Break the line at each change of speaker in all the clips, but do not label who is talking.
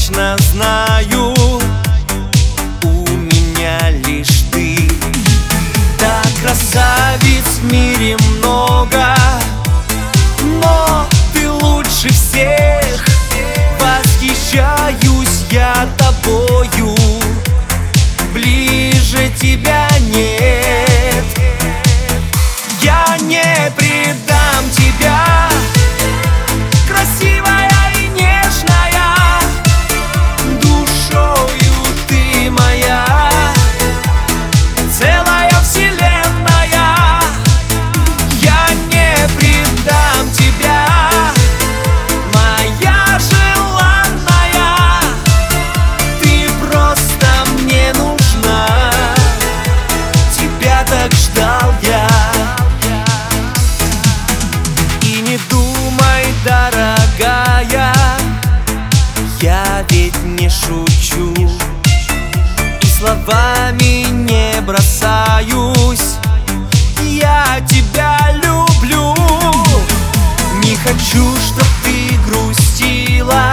точно знаю, у меня лишь ты. Да, красавиц в мире много, но ты лучше всех. Восхищаюсь я тобою, ближе тебя нет. Я не предам тебя, красивая и нежная, душою ты моя, целая вселенная. Я не предам тебя, моя желанная, ты просто мне нужна, тебя так ждал я. И не думай, дорогая, я ведь не шучу и словами не бросаюсь. Я тебя люблю, не хочу, чтоб ты грустила,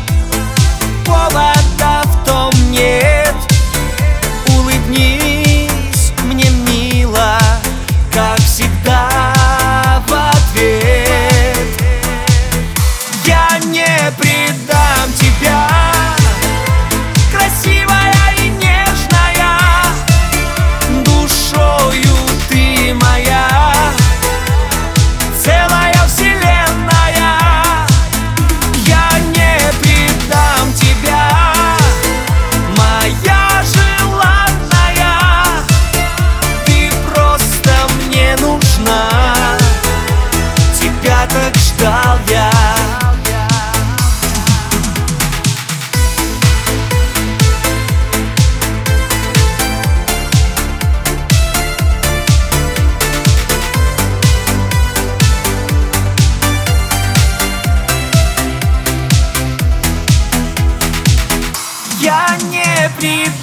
повода в том нет. Улыбнись мне, мило, как всегда в ответ. Я не предам тебя, красивая и нежная, душою ты моя, целая вселенная. Я не предам тебя, моя желанная, ты просто мне нужна, тебя так ждал я. Я не предам